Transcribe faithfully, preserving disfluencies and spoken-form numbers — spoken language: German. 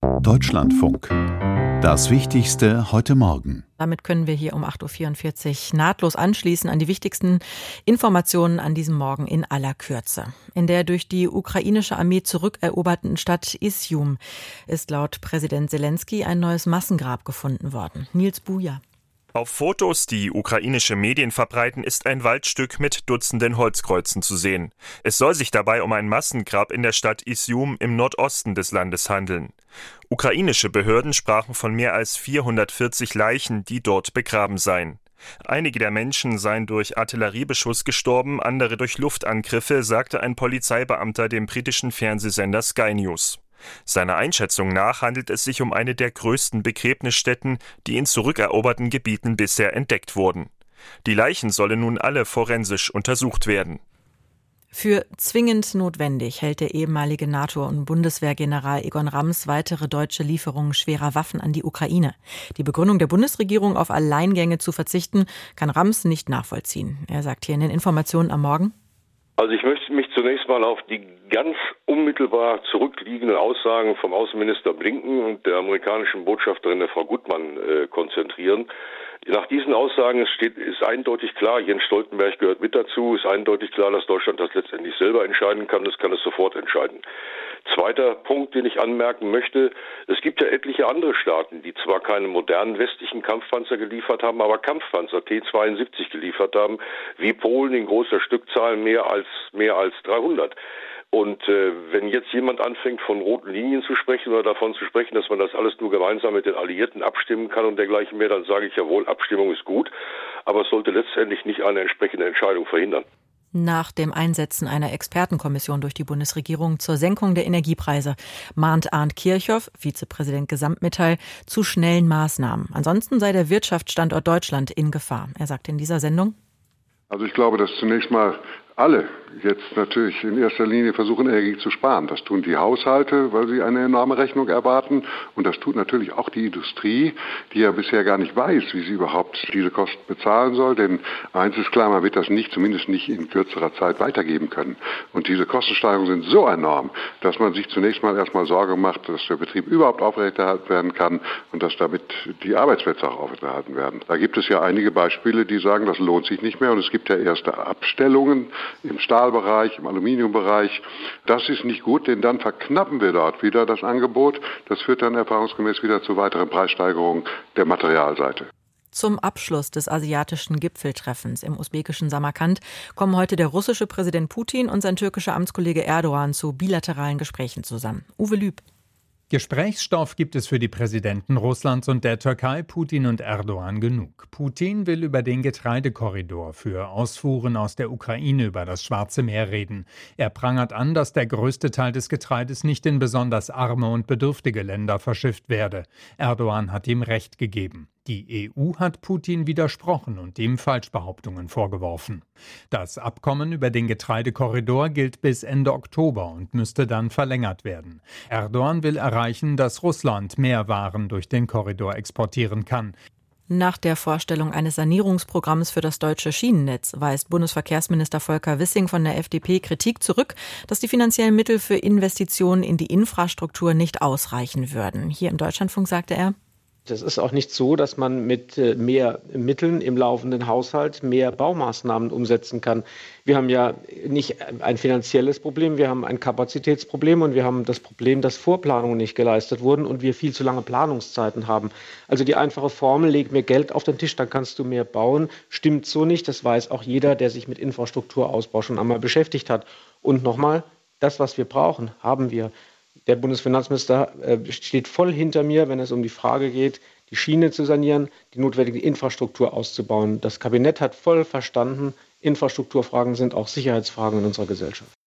Deutschlandfunk. Das Wichtigste heute Morgen. Damit können wir hier um acht Uhr vierundvierzig nahtlos anschließen an die wichtigsten Informationen an diesem Morgen in aller Kürze. In der durch die ukrainische Armee zurückeroberten Stadt Izjum ist laut Präsident Selenskyj ein neues Massengrab gefunden worden. Nils Buja. Auf Fotos, die ukrainische Medien verbreiten, ist ein Waldstück mit Dutzenden Holzkreuzen zu sehen. Es soll sich dabei um ein Massengrab in der Stadt Izjum im Nordosten des Landes handeln. Ukrainische Behörden sprachen von mehr als vierhundertvierzig Leichen, die dort begraben seien. Einige der Menschen seien durch Artilleriebeschuss gestorben, andere durch Luftangriffe, sagte ein Polizeibeamter dem britischen Fernsehsender Sky News. Seiner Einschätzung nach handelt es sich um eine der größten Begräbnisstätten, die in zurückeroberten Gebieten bisher entdeckt wurden. Die Leichen sollen nun alle forensisch untersucht werden. Für zwingend notwendig hält der ehemalige NATO- und Bundeswehrgeneral Egon Rams weitere deutsche Lieferungen schwerer Waffen an die Ukraine. Die Begründung der Bundesregierung, auf Alleingänge zu verzichten, kann Rams nicht nachvollziehen. Er sagt hier in den Informationen am Morgen: Also ich möchte mich zunächst mal auf die ganz unmittelbar zurückliegenden Aussagen vom Außenminister Blinken und der amerikanischen Botschafterin, der Frau Gutmann, äh, konzentrieren. Nach diesen Aussagen steht, ist eindeutig klar, Jens Stoltenberg gehört mit dazu, ist eindeutig klar, dass Deutschland das letztendlich selber entscheiden kann, das kann es sofort entscheiden. Zweiter Punkt, den ich anmerken möchte: Es gibt ja etliche andere Staaten, die zwar keine modernen westlichen Kampfpanzer geliefert haben, aber Kampfpanzer T zweiundsiebzig geliefert haben, wie Polen in großer Stückzahl mehr als mehr als dreihundert. Und äh, wenn jetzt jemand anfängt, von roten Linien zu sprechen oder davon zu sprechen, dass man das alles nur gemeinsam mit den Alliierten abstimmen kann und dergleichen mehr, dann sage ich jawohl, Abstimmung ist gut, aber es sollte letztendlich nicht eine entsprechende Entscheidung verhindern. Nach dem Einsetzen einer Expertenkommission durch die Bundesregierung zur Senkung der Energiepreise mahnt Arndt Kirchhoff, Vizepräsident Gesamtmetall, zu schnellen Maßnahmen. Ansonsten sei der Wirtschaftsstandort Deutschland in Gefahr. Er sagte in dieser Sendung: Also ich glaube, dass zunächst mal alle jetzt natürlich in erster Linie versuchen, Energie zu sparen. Das tun die Haushalte, weil sie eine enorme Rechnung erwarten. Und das tut natürlich auch die Industrie, die ja bisher gar nicht weiß, wie sie überhaupt diese Kosten bezahlen soll. Denn eins ist klar, man wird das nicht, zumindest nicht in kürzerer Zeit weitergeben können. Und diese Kostensteigerungen sind so enorm, dass man sich zunächst mal erstmal Sorge macht, dass der Betrieb überhaupt aufrechterhalten werden kann und dass damit die Arbeitsplätze auch aufrechterhalten werden. Da gibt es ja einige Beispiele, die sagen, das lohnt sich nicht mehr. Und es gibt ja erste Abstellungen im Stahlbereich, im Aluminiumbereich. Das ist nicht gut, denn dann verknappen wir dort wieder das Angebot. Das führt dann erfahrungsgemäß wieder zu weiteren Preissteigerungen der Materialseite. Zum Abschluss des asiatischen Gipfeltreffens im usbekischen Samarkand kommen heute der russische Präsident Putin und sein türkischer Amtskollege Erdogan zu bilateralen Gesprächen zusammen. Uwe Lüb. Gesprächsstoff gibt es für die Präsidenten Russlands und der Türkei, Putin und Erdogan, genug. Putin will über den Getreidekorridor für Ausfuhren aus der Ukraine über das Schwarze Meer reden. Er prangert an, dass der größte Teil des Getreides nicht in besonders arme und bedürftige Länder verschifft werde. Erdogan hat ihm Recht gegeben. Die E U hat Putin widersprochen und ihm Falschbehauptungen vorgeworfen. Das Abkommen über den Getreidekorridor gilt bis Ende Oktober und müsste dann verlängert werden. Erdogan will erreichen, dass Russland mehr Waren durch den Korridor exportieren kann. Nach der Vorstellung eines Sanierungsprogramms für das deutsche Schienennetz weist Bundesverkehrsminister Volker Wissing von der F D P Kritik zurück, dass die finanziellen Mittel für Investitionen in die Infrastruktur nicht ausreichen würden. Hier im Deutschlandfunk sagte er: Das ist auch nicht so, dass man mit mehr Mitteln im laufenden Haushalt mehr Baumaßnahmen umsetzen kann. Wir haben ja nicht ein finanzielles Problem, wir haben ein Kapazitätsproblem und wir haben das Problem, dass Vorplanungen nicht geleistet wurden und wir viel zu lange Planungszeiten haben. Also die einfache Formel, leg mir Geld auf den Tisch, dann kannst du mehr bauen, stimmt so nicht. Das weiß auch jeder, der sich mit Infrastrukturausbau schon einmal beschäftigt hat. Und nochmal, das, was wir brauchen, haben wir. Der Bundesfinanzminister äh, steht voll hinter mir, wenn es um die Frage geht, die Schiene zu sanieren, die notwendige Infrastruktur auszubauen. Das Kabinett hat voll verstanden, Infrastrukturfragen sind auch Sicherheitsfragen in unserer Gesellschaft.